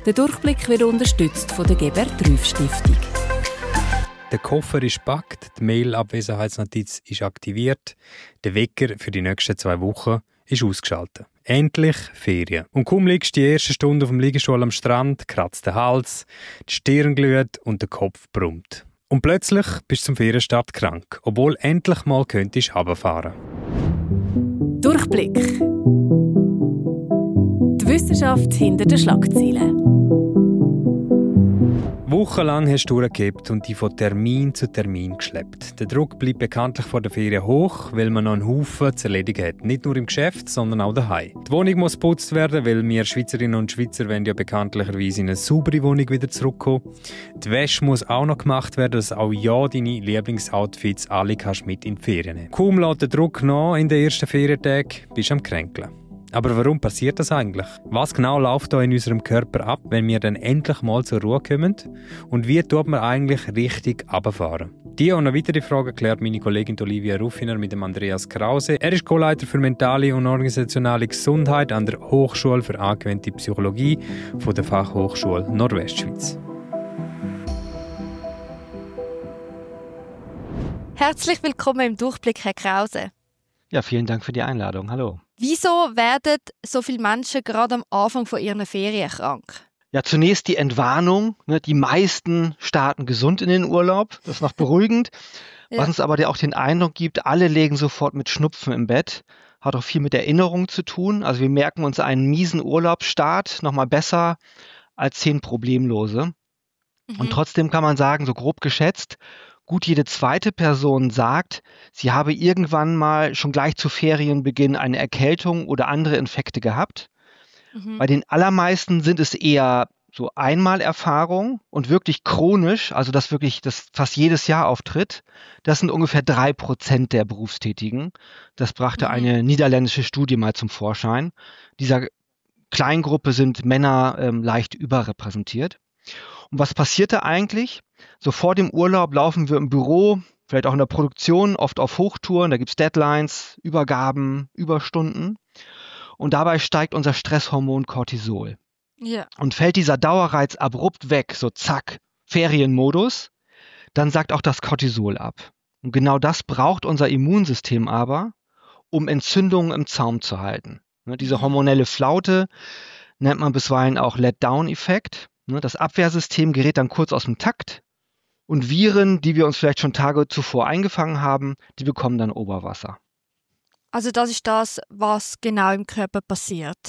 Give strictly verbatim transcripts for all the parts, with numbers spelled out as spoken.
Der Durchblick wird unterstützt von der Gebert-Rüff-Stiftung. Der Koffer ist gepackt, die Mail-Abwesenheitsnotiz ist aktiviert, der Wecker für die nächsten zwei Wochen ist ausgeschaltet. Endlich Ferien. Und kaum liegst du die erste Stunde auf dem Liegestuhl am Strand, kratzt der Hals, die Stirn glüht und der Kopf brummt. Und plötzlich bist du zum Ferienstart krank, obwohl endlich mal könntest runterfahren. Durchblick. Die Wissenschaft hinter den Schlagzeilen. Wochenlang hast du durchgehebt und dich von Termin zu Termin geschleppt. Der Druck bleibt bekanntlich vor der Ferien hoch, weil man noch einen Haufen zu erledigen hat. Nicht nur im Geschäft, sondern auch daheim. Die Wohnung muss geputzt werden, weil wir Schweizerinnen und Schweizer wollen ja bekanntlicherweise in eine saubere Wohnung wieder zurückkommen. Die Wäsche muss auch noch gemacht werden, dass auch ja deine Lieblingsoutfits alle kannst mit in die Ferien nehmen. Kaum lässt der Druck nach in den ersten Ferientagen, bist du am Kränkeln. Aber warum passiert das eigentlich? Was genau läuft da in unserem Körper ab, wenn wir dann endlich mal zur Ruhe kommen? Und wie tut man eigentlich richtig runterfahren? Diese und noch weitere Fragen klärt meine Kollegin Olivia Ruffiner mit dem Andreas Krause. Er ist Co-Leiter für mentale und organisationale Gesundheit an der Hochschule für angewandte Psychologie von der Fachhochschule Nordwestschweiz. Herzlich willkommen im Durchblick, Herr Krause. Ja, vielen Dank für die Einladung. Hallo. Wieso werden so viele Menschen gerade am Anfang von ihren Ferien krank? Ja, zunächst die Entwarnung. Ne, die meisten starten gesund in den Urlaub. Das ist noch beruhigend. Ja. Was uns aber auch den Eindruck gibt, alle legen sofort mit Schnupfen im Bett. Hat auch viel mit Erinnerung zu tun. Also wir merken uns einen miesen Urlaubsstart noch mal besser als zehn Problemlose. Mhm. Und trotzdem kann man sagen, so grob geschätzt, gut jede zweite Person sagt, sie habe irgendwann mal schon gleich zu Ferienbeginn eine Erkältung oder andere Infekte gehabt. Mhm. Bei den allermeisten sind es eher so Einmalerfahrungen und wirklich chronisch, also das wirklich das fast jedes Jahr auftritt. Das sind ungefähr drei Prozent der Berufstätigen. Das brachte mhm. eine niederländische Studie mal zum Vorschein. Dieser Kleingruppe sind Männer ähm, leicht überrepräsentiert. Und was passierte eigentlich? So vor dem Urlaub laufen wir im Büro, vielleicht auch in der Produktion, oft auf Hochtouren. Da gibt es Deadlines, Übergaben, Überstunden. Und dabei steigt unser Stresshormon Cortisol. Ja. Und fällt dieser Dauerreiz abrupt weg, so zack, Ferienmodus, dann sagt auch das Cortisol ab. Und genau das braucht unser Immunsystem aber, um Entzündungen im Zaum zu halten. Ne, diese hormonelle Flaute nennt man bisweilen auch Let-Down-Effekt. Das Abwehrsystem gerät dann kurz aus dem Takt und Viren, die wir uns vielleicht schon Tage zuvor eingefangen haben, die bekommen dann Oberwasser. Also das ist das, was genau im Körper passiert,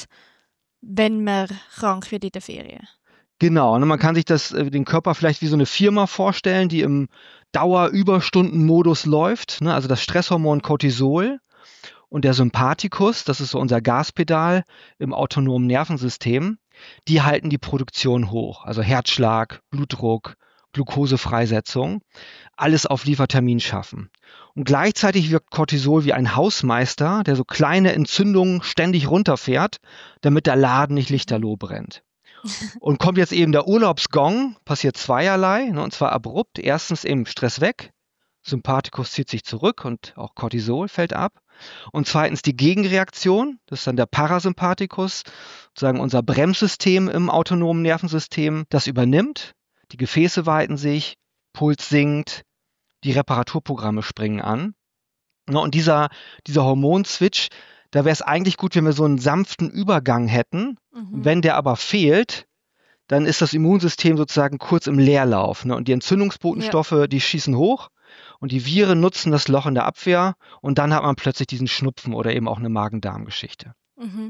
wenn man krank wird in der Ferien. Genau, und man kann sich das, den Körper vielleicht wie so eine Firma vorstellen, die im Dauerüberstundenmodus läuft. Also das Stresshormon Cortisol und der Sympathikus, das ist so unser Gaspedal im autonomen Nervensystem, die halten die Produktion hoch. Also Herzschlag, Blutdruck, Glukosefreisetzung, alles auf Liefertermin schaffen. Und gleichzeitig wirkt Cortisol wie ein Hausmeister, der so kleine Entzündungen ständig runterfährt, damit der Laden nicht lichterloh brennt. Und kommt jetzt eben der Urlaubsgong, passiert zweierlei, ne, und zwar abrupt. Erstens eben Stress weg, Sympathikus zieht sich zurück und auch Cortisol fällt ab. Und zweitens die Gegenreaktion, das ist dann der Parasympathikus, sozusagen unser Bremssystem im autonomen Nervensystem, das übernimmt. Die Gefäße weiten sich, Puls sinkt, die Reparaturprogramme springen an. Und dieser, dieser Hormonswitch, da wäre es eigentlich gut, wenn wir so einen sanften Übergang hätten. Mhm. Wenn der aber fehlt, dann ist das Immunsystem sozusagen kurz im Leerlauf. Ne? Und die Entzündungsbotenstoffe, ja. die schießen hoch. Und die Viren nutzen das Loch in der Abwehr und dann hat man plötzlich diesen Schnupfen oder eben auch eine Magen-Darm-Geschichte. Mhm.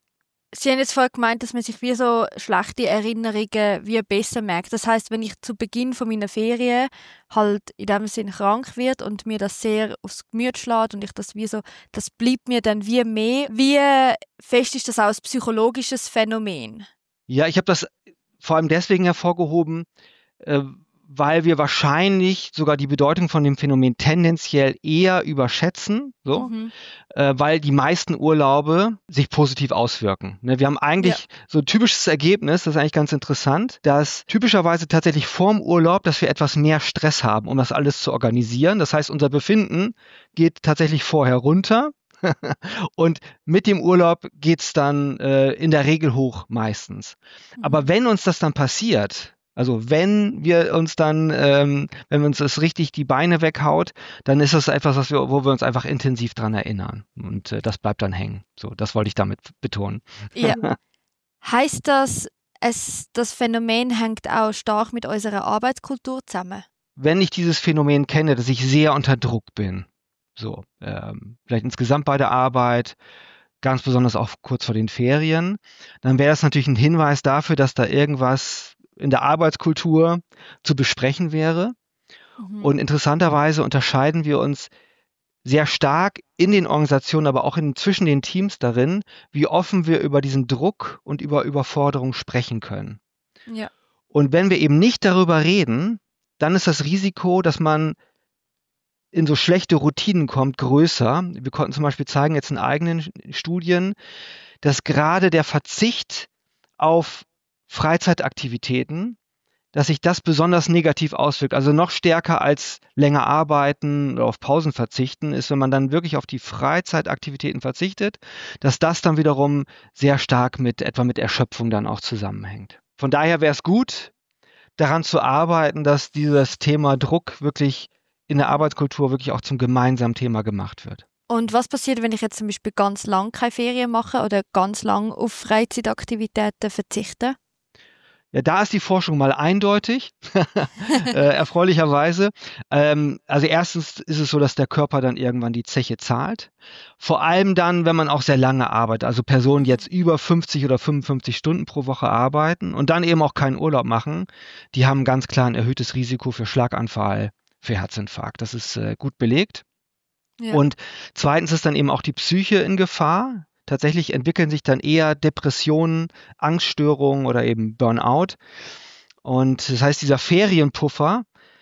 Sie haben jetzt vorher gemeint, dass man sich wie so schlechte Erinnerungen wie besser merkt. Das heisst, wenn ich zu Beginn von meiner Ferien halt in dem Sinn krank wird und mir das sehr aufs Gemüt schlägt und ich das wie so, das bleibt mir dann wie mehr. Wie fest ist das auch ein psychologisches Phänomen? Ja, ich habe das vor allem deswegen hervorgehoben, äh, weil wir wahrscheinlich sogar die Bedeutung von dem Phänomen tendenziell eher überschätzen, so, mhm. äh, weil die meisten Urlaube sich positiv auswirken. Ne, wir haben eigentlich ja. so ein typisches Ergebnis, das ist eigentlich ganz interessant, dass typischerweise tatsächlich vorm Urlaub, dass wir etwas mehr Stress haben, um das alles zu organisieren. Das heißt, unser Befinden geht tatsächlich vorher runter. Und mit dem Urlaub geht's dann äh, in der Regel hoch meistens. Mhm. Aber wenn uns das dann passiert, also wenn wir uns dann, ähm, wenn uns das richtig die Beine weghaut, dann ist das etwas, was wir, wo wir uns einfach intensiv dran erinnern. Und äh, das bleibt dann hängen. So, das wollte ich damit betonen. Ja. Heißt das, es, das Phänomen hängt auch stark mit unserer Arbeitskultur zusammen? Wenn ich dieses Phänomen kenne, dass ich sehr unter Druck bin, so, ähm, vielleicht insgesamt bei der Arbeit, ganz besonders auch kurz vor den Ferien, dann wäre das natürlich ein Hinweis dafür, dass da irgendwas in der Arbeitskultur zu besprechen wäre. Mhm. Und interessanterweise unterscheiden wir uns sehr stark in den Organisationen, aber auch in, zwischen den Teams darin, wie offen wir über diesen Druck und über Überforderung sprechen können. Ja. Und wenn wir eben nicht darüber reden, dann ist das Risiko, dass man in so schlechte Routinen kommt, größer. Wir konnten zum Beispiel zeigen jetzt in eigenen Studien, dass gerade der Verzicht auf Freizeitaktivitäten, dass sich das besonders negativ auswirkt. Also noch stärker als länger arbeiten oder auf Pausen verzichten, ist, wenn man dann wirklich auf die Freizeitaktivitäten verzichtet, dass das dann wiederum sehr stark mit etwa mit Erschöpfung dann auch zusammenhängt. Von daher wäre es gut, daran zu arbeiten, dass dieses Thema Druck wirklich in der Arbeitskultur wirklich auch zum gemeinsamen Thema gemacht wird. Und was passiert, wenn ich jetzt zum Beispiel ganz lang keine Ferien mache oder ganz lang auf Freizeitaktivitäten verzichte? Ja, da ist die Forschung mal eindeutig, äh, erfreulicherweise. Ähm, also erstens ist es so, dass der Körper dann irgendwann die Zeche zahlt. Vor allem dann, wenn man auch sehr lange arbeitet. Also Personen, die jetzt über fünfzig oder fünfundfünfzig Stunden pro Woche arbeiten und dann eben auch keinen Urlaub machen, die haben ganz klar ein erhöhtes Risiko für Schlaganfall, für Herzinfarkt. Das ist äh, gut belegt. Ja. Und zweitens ist dann eben auch die Psyche in Gefahr. Tatsächlich entwickeln sich dann eher Depressionen, Angststörungen oder eben Burnout. Und das heißt, dieser Ferienpuffer,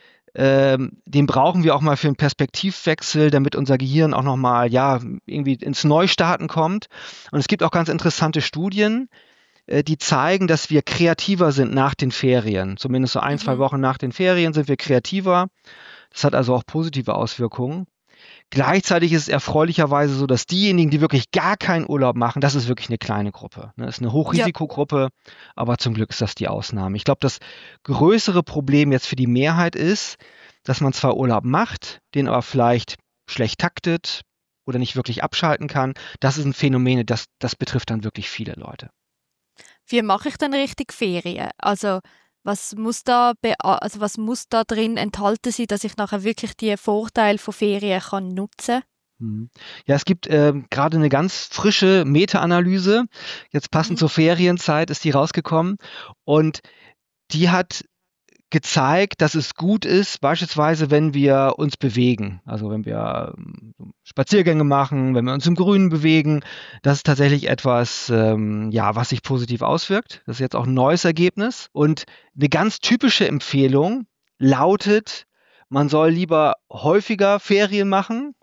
ähm, den brauchen wir auch mal für einen Perspektivwechsel, damit unser Gehirn auch nochmal, ja, irgendwie ins Neustarten kommt. Und es gibt auch ganz interessante Studien, äh, die zeigen, dass wir kreativer sind nach den Ferien. Zumindest so ein, mhm. zwei Wochen nach den Ferien sind wir kreativer. Das hat also auch positive Auswirkungen. Gleichzeitig ist es erfreulicherweise so, dass diejenigen, die wirklich gar keinen Urlaub machen, das ist wirklich eine kleine Gruppe. Das ist eine Hochrisikogruppe, ja. Aber zum Glück ist das die Ausnahme. Ich glaube, das größere Problem jetzt für die Mehrheit ist, dass man zwar Urlaub macht, den aber vielleicht schlecht taktet oder nicht wirklich abschalten kann. Das ist ein Phänomen, das, das betrifft dann wirklich viele Leute. Wie mache ich denn richtig Ferien? Also Was muss da, be- also was muss da drin enthalten sein, dass ich nachher wirklich die Vorteile von Ferien kann nutzen kann? Ja, es gibt äh, gerade eine ganz frische Meta-Analyse. Jetzt passend mhm. zur Ferienzeit ist die rausgekommen. Und die hat gezeigt, dass es gut ist, beispielsweise, wenn wir uns bewegen. Also wenn wir Spaziergänge machen, wenn wir uns im Grünen bewegen. Das ist tatsächlich etwas, ähm, ja, was sich positiv auswirkt. Das ist jetzt auch ein neues Ergebnis. Und eine ganz typische Empfehlung lautet, man soll lieber häufiger Ferien machen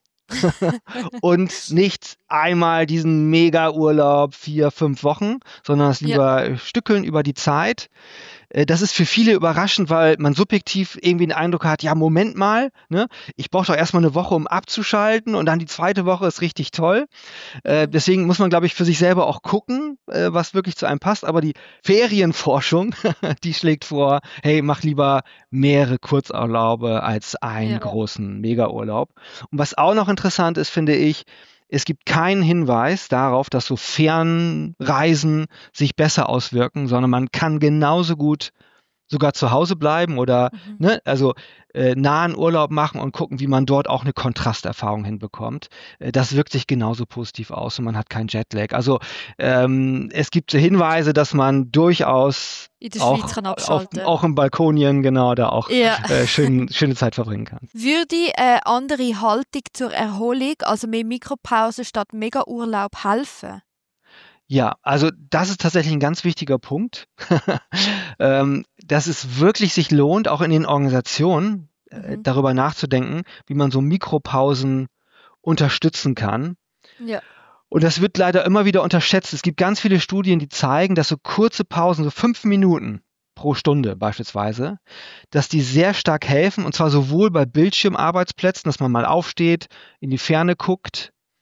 und nicht einmal diesen Mega-Urlaub vier, fünf Wochen, sondern es lieber ja. stückeln über die Zeit. Das ist für viele überraschend, weil man subjektiv irgendwie den Eindruck hat, ja, Moment mal, ne, ich brauche doch erstmal eine Woche, um abzuschalten und dann die zweite Woche ist richtig toll. Äh, deswegen muss man, glaube ich, für sich selber auch gucken, äh, was wirklich zu einem passt. Aber die Ferienforschung, die schlägt vor, hey, mach lieber mehrere Kurzurlaube als einen ja. großen Mega-Urlaub. Und was auch noch interessant ist, finde ich, es gibt keinen Hinweis darauf, dass so Fernreisen sich besser auswirken, sondern man kann genauso gut sogar zu Hause bleiben oder mhm. ne, also äh, nahen Urlaub machen und gucken, wie man dort auch eine Kontrasterfahrung hinbekommt. Äh, das wirkt sich genauso positiv aus und man hat keinen Jetlag. Also ähm, es gibt Hinweise, dass man durchaus in der auch, Schweiz kann abschalten. Auf, auch im Balkonien genau da auch ja. äh, schön, schöne Zeit verbringen kann. Würde eine andere Haltung zur Erholung, also mehr Mikropause statt Mega-Urlaub, helfen? Ja, also das ist tatsächlich ein ganz wichtiger Punkt, ähm, dass es wirklich sich lohnt, auch in den Organisationen äh, mhm. darüber nachzudenken, wie man so Mikropausen unterstützen kann. Ja. Und das wird leider immer wieder unterschätzt. Es gibt ganz viele Studien, die zeigen, dass so kurze Pausen, so fünf Minuten pro Stunde beispielsweise, dass die sehr stark helfen, und zwar sowohl bei Bildschirmarbeitsplätzen, dass man mal aufsteht, in die Ferne guckt,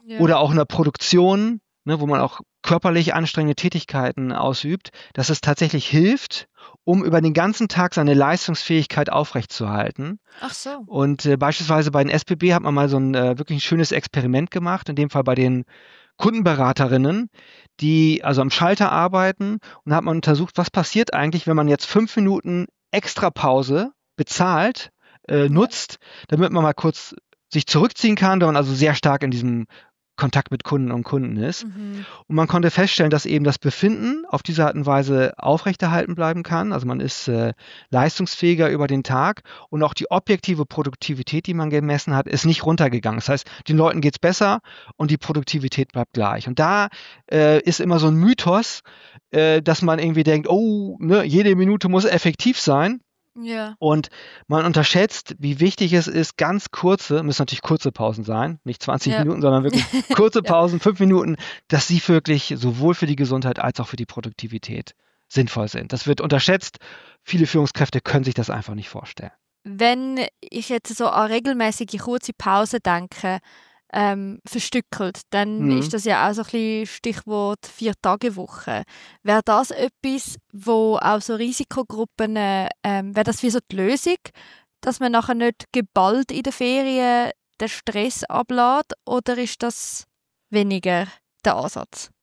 Ja. oder auch in der Produktion, ne, wo man auch körperlich anstrengende Tätigkeiten ausübt, dass es tatsächlich hilft, um über den ganzen Tag seine Leistungsfähigkeit aufrechtzuerhalten. Ach so. Und äh, beispielsweise bei den S B B hat man mal so ein äh, wirklich ein schönes Experiment gemacht, in dem Fall bei den Kundenberaterinnen, die also am Schalter arbeiten, und da hat man untersucht, was passiert eigentlich, wenn man jetzt fünf Minuten extra Pause bezahlt, äh, nutzt, damit man mal kurz sich zurückziehen kann, wenn man also sehr stark in diesem Kontakt mit Kunden und Kunden ist. Mhm. Und man konnte feststellen, dass eben das Befinden auf diese Art und Weise aufrechterhalten bleiben kann. Also man ist äh, leistungsfähiger über den Tag, und auch die objektive Produktivität, die man gemessen hat, ist nicht runtergegangen. Das heißt, den Leuten geht es besser und die Produktivität bleibt gleich. Und da äh, ist immer so ein Mythos, äh, dass man irgendwie denkt, oh, ne, jede Minute muss effektiv sein. Ja. Und man unterschätzt, wie wichtig es ist, ganz kurze, müssen natürlich kurze Pausen sein, nicht zwanzig Ja. Minuten, sondern wirklich kurze Ja. Pausen, fünf Minuten, dass sie wirklich sowohl für die Gesundheit als auch für die Produktivität sinnvoll sind. Das wird unterschätzt. Viele Führungskräfte können sich das einfach nicht vorstellen. Wenn ich jetzt so an regelmäßige kurze Pausen denke, ähm, verstückelt, dann Mhm. ist das ja auch so ein bisschen Stichwort Vier-Tage-Woche. Wäre das etwas, wo auch so Risikogruppen, ähm, wäre das wie so die Lösung, dass man nachher nicht geballt in den Ferien den Stress ablässt, oder ist das weniger der Ansatz?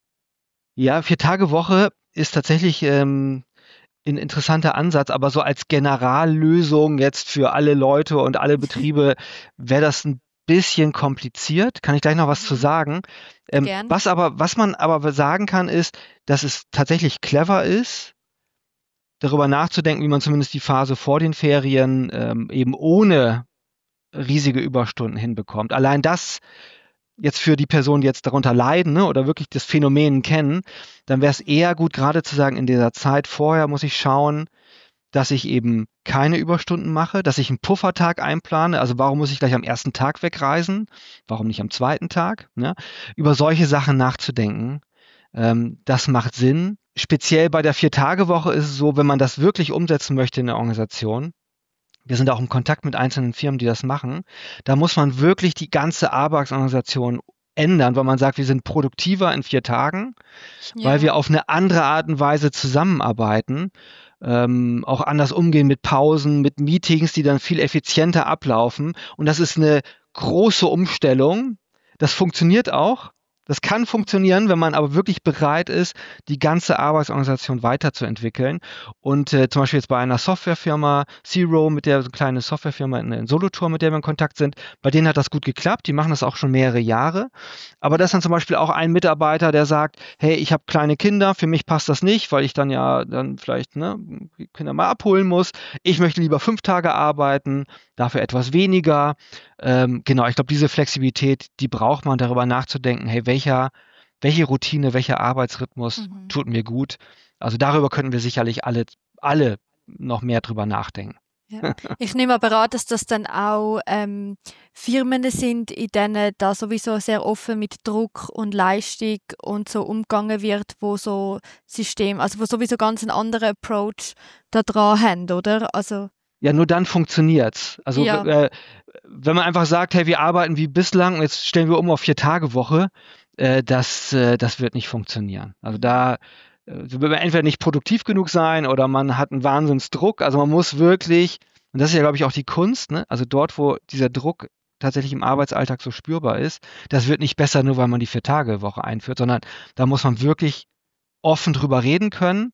Ja, Vier-Tage-Woche ist tatsächlich ähm, ein interessanter Ansatz, aber so als Generallösung jetzt für alle Leute und alle Betriebe wäre das ein bisschen kompliziert. Kann ich gleich noch was zu sagen. Ähm, Gern. was aber, was man aber sagen kann, ist, dass es tatsächlich clever ist, darüber nachzudenken, wie man zumindest die Phase vor den Ferien ähm, eben ohne riesige Überstunden hinbekommt. Allein das jetzt für die Personen, die jetzt darunter leiden, ne, oder wirklich das Phänomen kennen, dann wäre es eher gut, gerade zu sagen, in dieser Zeit vorher muss ich schauen, dass ich eben keine Überstunden mache, dass ich einen Puffertag einplane. Also warum muss ich gleich am ersten Tag wegreisen? Warum nicht am zweiten Tag? Ne? Über solche Sachen nachzudenken, ähm, das macht Sinn. Speziell bei der Vier-Tage-Woche ist es so, wenn man das wirklich umsetzen möchte in der Organisation, wir sind auch im Kontakt mit einzelnen Firmen, die das machen, da muss man wirklich die ganze Arbeitsorganisation ändern, weil man sagt, wir sind produktiver in vier Tagen, Ja. weil wir auf eine andere Art und Weise zusammenarbeiten, ähm, auch anders umgehen mit Pausen, mit Meetings, die dann viel effizienter ablaufen. Und das ist eine große Umstellung. Das funktioniert auch. Das kann funktionieren, wenn man aber wirklich bereit ist, die ganze Arbeitsorganisation weiterzuentwickeln. Und äh, zum Beispiel jetzt bei einer Softwarefirma, Zero, mit der so eine kleine Softwarefirma in, in Solothurn, mit der wir in Kontakt sind, bei denen hat das gut geklappt. Die machen das auch schon mehrere Jahre. Aber das ist dann zum Beispiel auch ein Mitarbeiter, der sagt, hey, ich habe kleine Kinder, für mich passt das nicht, weil ich dann ja dann vielleicht ne, die Kinder mal abholen muss. Ich möchte lieber fünf Tage arbeiten, dafür etwas weniger. Ähm, genau, ich glaube, diese Flexibilität, die braucht man, darüber nachzudenken, hey, welcher, welche Routine, welcher Arbeitsrhythmus Mhm. tut mir gut. Also darüber könnten wir sicherlich alle, alle noch mehr drüber nachdenken. Ja. Ich nehme aber an, dass das dann auch ähm, Firmen sind, in denen da sowieso sehr offen mit Druck und Leistung und so umgegangen wird, wo so System, also wo sowieso ganz einen anderen Approach da dran haben, oder? Also Ja, nur dann funktioniert's. Also Ja. äh, wenn man einfach sagt, hey, wir arbeiten wie bislang und jetzt stellen wir um auf Vier-Tage-Woche, äh, das, äh, das wird nicht funktionieren. Also da äh, wird man entweder nicht produktiv genug sein oder man hat einen Wahnsinnsdruck. Also man muss wirklich, und das ist ja, glaube ich, auch die Kunst, ne? Also dort, wo dieser Druck tatsächlich im Arbeitsalltag so spürbar ist, das wird nicht besser, nur weil man die Vier-Tage-Woche einführt, sondern da muss man wirklich offen drüber reden können,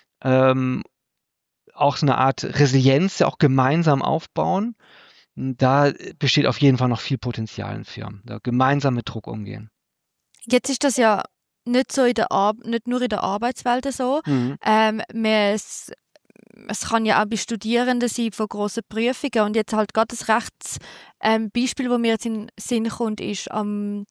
ähm, auch so eine Art Resilienz ja auch gemeinsam aufbauen. Da besteht auf jeden Fall noch viel Potenzial in Firmen, da gemeinsam mit Druck umgehen. jetzt ist das ja nicht so in der Ar- nicht nur in der Arbeitswelt so. Mhm. Ähm, wir, es, es kann ja auch bei Studierenden sein von grossen Prüfungen. Und jetzt halt gerade das Rechts ähm, Beispiel, das mir jetzt in den Sinn kommt, ist am,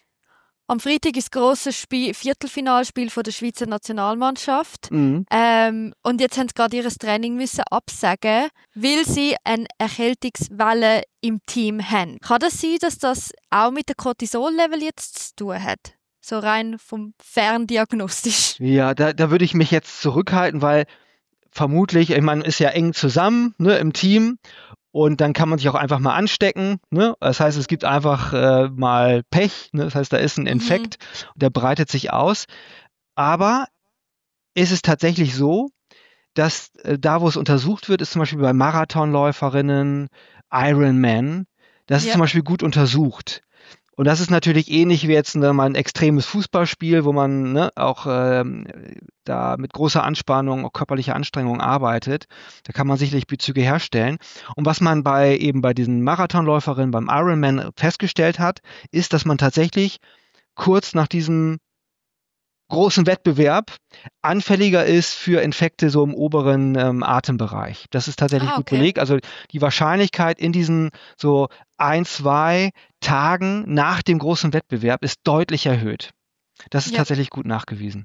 am Freitag ist das grosse Spiel, Viertelfinalspiel von der Schweizer Nationalmannschaft. Mhm. Ähm, und jetzt haben sie gerade ihr Training müssen absagen, weil sie eine Erkältungswelle im Team haben. Kann das sein, dass das auch mit dem Cortisol-Level jetzt zu tun hat? So rein vom Ferndiagnostisch. Ja, da, da würde ich mich jetzt zurückhalten, weil vermutlich, ich meine, ist ja eng zusammen, ne, im Team, Und dann kann man sich auch einfach mal anstecken. Ne? Das heißt, es gibt einfach äh, mal Pech. Ne? Das heißt, da ist ein Infekt mhm. und der breitet sich aus. Aber ist es tatsächlich so, dass äh, da, wo es untersucht wird, ist zum Beispiel bei Marathonläuferinnen, Ironman, das ja. ist zum Beispiel gut untersucht. Und das ist natürlich ähnlich wie jetzt ne, mal ein extremes Fußballspiel, wo man ne, auch ähm, da mit großer Anspannung, auch körperlicher Anstrengung arbeitet. Da kann man sicherlich Bezüge herstellen. Und was man bei eben bei diesen Marathonläuferinnen beim Ironman festgestellt hat, ist, dass man tatsächlich kurz nach diesem großen Wettbewerb anfälliger ist für Infekte so im oberen ähm, Atembereich. Das ist tatsächlich ah, okay. gut belegt. Also die Wahrscheinlichkeit in diesen so ein, zwei Tagen nach dem großen Wettbewerb ist deutlich erhöht. Das ist ja. tatsächlich gut nachgewiesen.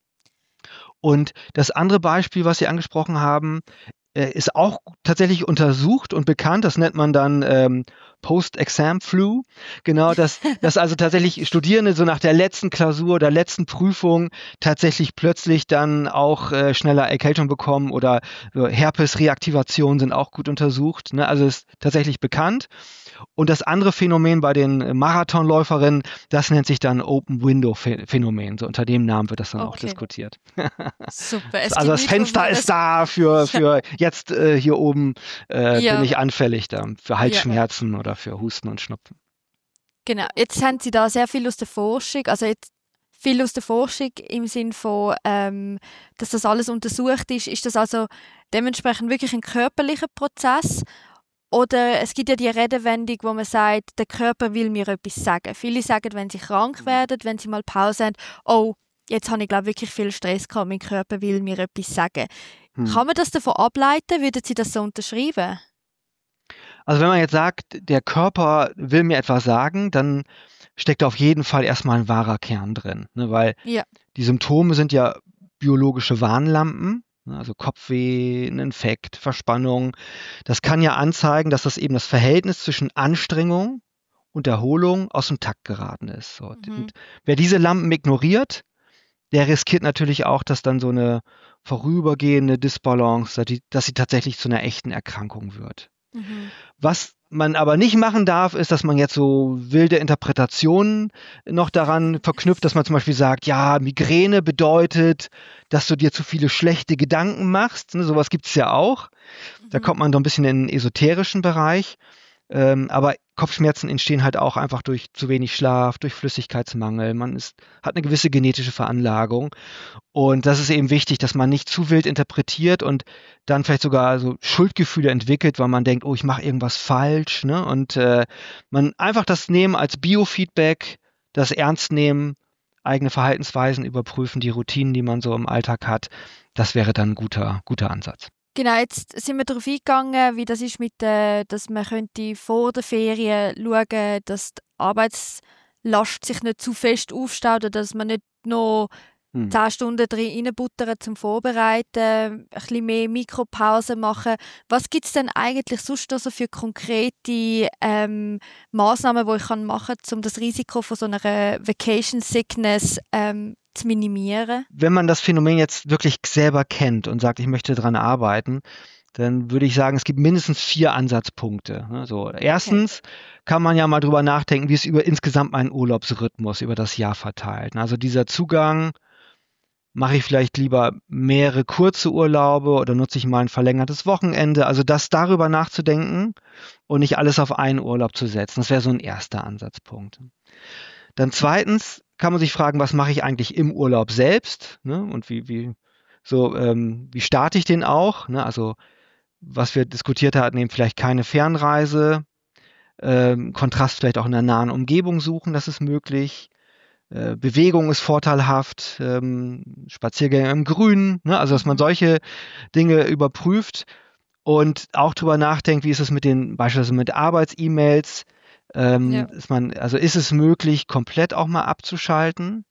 Und das andere Beispiel, was Sie angesprochen haben, äh, ist auch tatsächlich untersucht und bekannt. Das nennt man dann ähm, Post-Exam-Flu. Genau, dass, dass also tatsächlich Studierende so nach der letzten Klausur oder letzten Prüfung tatsächlich plötzlich dann auch äh, schneller Erkältung bekommen oder äh, Herpes-Reaktivationen sind auch gut untersucht. Ne? Also ist tatsächlich bekannt. Und das andere Phänomen bei den Marathonläuferinnen, das nennt sich dann Open-Window-Phänomen. So unter dem Namen wird das dann okay. auch diskutiert. Super. Es also das Fenster ist da für, für jetzt äh, hier oben äh, ja. bin ich anfällig da für Halsschmerzen ja. oder für Husten und Schnupfen. Genau. Jetzt haben Sie da sehr viel aus der Forschung, also jetzt viel aus der Forschung im Sinne von, ähm, dass das alles untersucht ist. Ist das also dementsprechend wirklich ein körperlicher Prozess? Oder es gibt ja die Redewendung, wo man sagt, der Körper will mir etwas sagen. Viele sagen, wenn sie krank werden, wenn sie mal Pause haben, oh, jetzt habe ich glaube wirklich viel Stress gehabt, mein Körper will mir etwas sagen. Hm. Kann man das davon ableiten? Würden Sie das so unterschreiben? Also wenn man jetzt sagt, der Körper will mir etwas sagen, dann steckt auf jeden Fall erstmal ein wahrer Kern drin. Ne? Weil ja. die Symptome sind ja biologische Warnlampen. Also Kopfweh, ein Infekt, Verspannung. Das kann ja anzeigen, dass das eben das Verhältnis zwischen Anstrengung und Erholung aus dem Takt geraten ist. So. Mhm. Und wer diese Lampen ignoriert, der riskiert natürlich auch, dass dann so eine vorübergehende Disbalance, dass sie tatsächlich zu einer echten Erkrankung wird. Mhm. Was man aber nicht machen darf, ist, dass man jetzt so wilde Interpretationen noch daran verknüpft, dass man zum Beispiel sagt, ja, Migräne bedeutet, dass du dir zu viele schlechte Gedanken machst. Ne, sowas gibt es ja auch. Mhm. Da kommt man so ein bisschen in den esoterischen Bereich. Ähm, aber Kopfschmerzen entstehen halt auch einfach durch zu wenig Schlaf, durch Flüssigkeitsmangel. Man ist, hat eine gewisse genetische Veranlagung. Und das ist eben wichtig, dass man nicht zu wild interpretiert und dann vielleicht sogar so Schuldgefühle entwickelt, weil man denkt, oh, ich mache irgendwas falsch. Ne? Und äh, man einfach das nehmen als Biofeedback, das ernst nehmen, eigene Verhaltensweisen überprüfen, die Routinen, die man so im Alltag hat. Das wäre dann ein guter, guter Ansatz. Genau, jetzt sind wir darauf eingegangen, wie das ist mit, äh, dass man könnte vor der Ferien schauen, dass die Arbeitslast sich nicht zu fest aufstaut oder dass man nicht noch hm. zehn Stunden drin reinbuttern zum Vorbereiten, ein bisschen mehr Mikropausen machen. Was gibt es denn eigentlich sonst also für konkrete ähm, Massnahmen, die ich kann machen kann, um das Risiko von so einer Vacation Sickness ähm, zu minimieren? Wenn man das Phänomen jetzt wirklich selber kennt und sagt, ich möchte daran arbeiten, dann würde ich sagen, es gibt mindestens vier Ansatzpunkte. Also erstens okay. kann man ja mal drüber nachdenken, wie es über insgesamt meinen Urlaubsrhythmus über das Jahr verteilt. Also dieser Zugang, mache ich vielleicht lieber mehrere kurze Urlaube oder nutze ich mal ein verlängertes Wochenende? Also das darüber nachzudenken und nicht alles auf einen Urlaub zu setzen. Das wäre so ein erster Ansatzpunkt. Dann zweitens kann man sich fragen, was mache ich eigentlich im Urlaub selbst? Ne? Und wie, wie, so, ähm, wie starte ich den auch? Ne? Also was wir diskutiert hatten, eben vielleicht keine Fernreise, ähm, Kontrast vielleicht auch in der nahen Umgebung suchen, das ist möglich. Äh, Bewegung ist vorteilhaft, ähm, Spaziergänge im Grün, ne? Also dass man solche Dinge überprüft und auch drüber nachdenkt, wie ist es mit den, beispielsweise mit Arbeits-E-Mails, ähm, ja. ist man, also ist es möglich, komplett auch mal abzuschalten?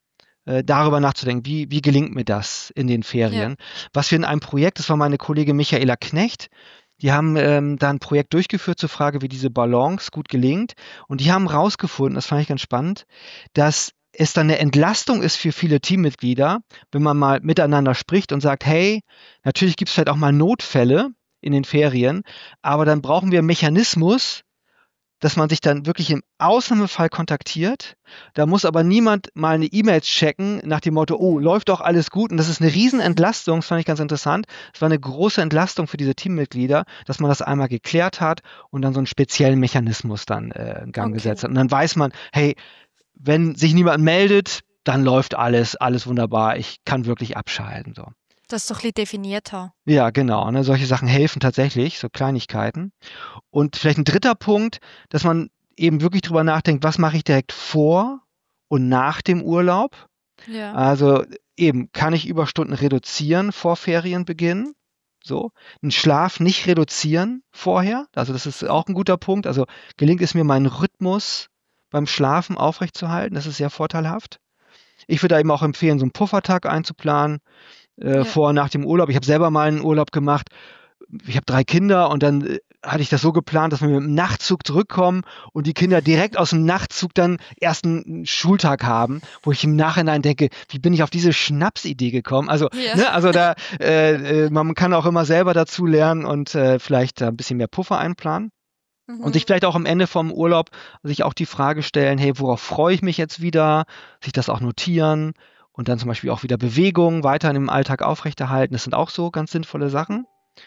Äh, darüber nachzudenken, wie, wie gelingt mir das in den Ferien? Ja. Was wir in einem Projekt, das war meine Kollegin Michaela Knecht, die haben ähm, da ein Projekt durchgeführt zur Frage, wie diese Balance gut gelingt. Und die haben rausgefunden, das fand ich ganz spannend, dass es dann eine Entlastung ist für viele Teammitglieder, wenn man mal miteinander spricht und sagt, hey, natürlich gibt es vielleicht auch mal Notfälle, in den Ferien. Aber dann brauchen wir einen Mechanismus, dass man sich dann wirklich im Ausnahmefall kontaktiert. Da muss aber niemand mal eine E-Mail checken nach dem Motto, oh, läuft doch alles gut. Und das ist eine Riesenentlastung, das fand ich ganz interessant. Es war eine große Entlastung für diese Teammitglieder, dass man das einmal geklärt hat und dann so einen speziellen Mechanismus dann äh, in Gang okay. gesetzt hat. Und dann weiß man, hey, wenn sich niemand meldet, dann läuft alles, alles wunderbar. Ich kann wirklich abschalten. So. Das doch ein bisschen definiert haben. Ja, genau. Ne? Solche Sachen helfen tatsächlich, so Kleinigkeiten. Und vielleicht ein dritter Punkt, dass man eben wirklich drüber nachdenkt, was mache ich direkt vor und nach dem Urlaub? Ja. Also eben, kann ich Überstunden reduzieren vor Ferienbeginn? So. Einen Schlaf nicht reduzieren vorher? Also das ist auch ein guter Punkt. Also gelingt es mir, meinen Rhythmus beim Schlafen aufrechtzuerhalten? Das ist sehr vorteilhaft. Ich würde eben auch empfehlen, so einen Puffertag einzuplanen. Äh, ja. Vor und nach dem Urlaub. Ich habe selber mal einen Urlaub gemacht. Ich habe drei Kinder und dann äh, hatte ich das so geplant, dass wir mit dem Nachtzug zurückkommen und die Kinder direkt aus dem Nachtzug dann erst einen Schultag haben, wo ich im Nachhinein denke, wie bin ich auf diese Schnapsidee gekommen? Also, ja. ne, also da, äh, äh, man kann auch immer selber dazu lernen und äh, vielleicht ein bisschen mehr Puffer einplanen. Mhm. Und sich vielleicht auch am Ende vom Urlaub sich auch die Frage stellen, hey, worauf freue ich mich jetzt wieder? Sich das auch notieren. Und dann zum Beispiel auch wieder Bewegung weiter im Alltag aufrechterhalten. Das sind auch so ganz sinnvolle Sachen.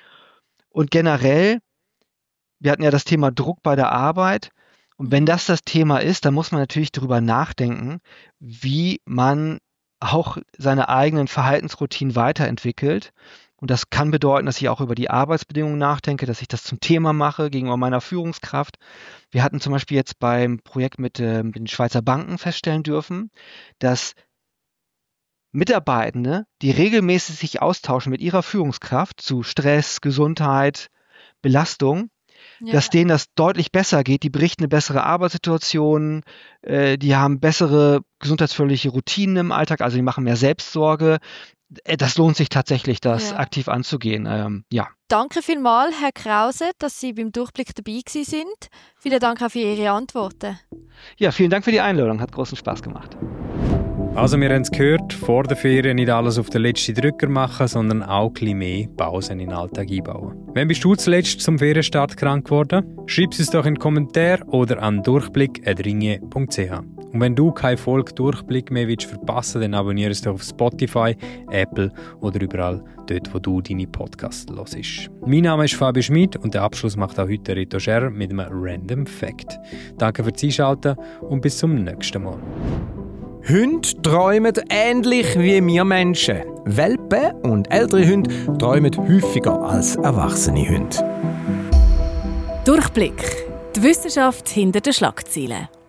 Und generell, wir hatten ja das Thema Druck bei der Arbeit. Und wenn das das Thema ist, dann muss man natürlich darüber nachdenken, wie man auch seine eigenen Verhaltensroutinen weiterentwickelt. Und das kann bedeuten, dass ich auch über die Arbeitsbedingungen nachdenke, dass ich das zum Thema mache gegenüber meiner Führungskraft. Wir hatten zum Beispiel jetzt beim Projekt mit, äh, mit den Schweizer Banken feststellen dürfen, dass Mitarbeitende, die regelmäßig sich austauschen mit ihrer Führungskraft zu Stress, Gesundheit, Belastung, ja. dass denen das deutlich besser geht. Die berichten eine bessere Arbeitssituation, äh, die haben bessere gesundheitsförderliche Routinen im Alltag, also die machen mehr Selbstsorge. Das lohnt sich tatsächlich, das ja. aktiv anzugehen. Ähm, ja. Danke vielmals, Herr Krause, dass Sie beim Durchblick dabei gewesen sind. Vielen Dank auch für Ihre Antworten. Ja, vielen Dank für die Einladung. Hat großen Spaß gemacht. Also wir haben es gehört, vor der Ferien nicht alles auf den letzten Drücker machen, sondern auch ein bisschen mehr Pausen in den Alltag einbauen. Wann bist du zuletzt zum Ferienstart krank geworden? Schreib es doch in den Kommentar oder an durchblick at ringier punkt c h. Und wenn du keine Folge Durchblick mehr willst verpassen, dann abonniere es doch auf Spotify, Apple oder überall dort, wo du deine Podcasts hörst. Mein Name ist Fabi Schmid und den Abschluss macht auch heute Rito Scher mit einem Random Fact. Danke fürs Einschalten und bis zum nächsten Mal. Hunde träumen ähnlich wie wir Menschen. Welpen und ältere Hunde träumen häufiger als erwachsene Hunde. Durchblick. Die Wissenschaft hinter den Schlagzeilen.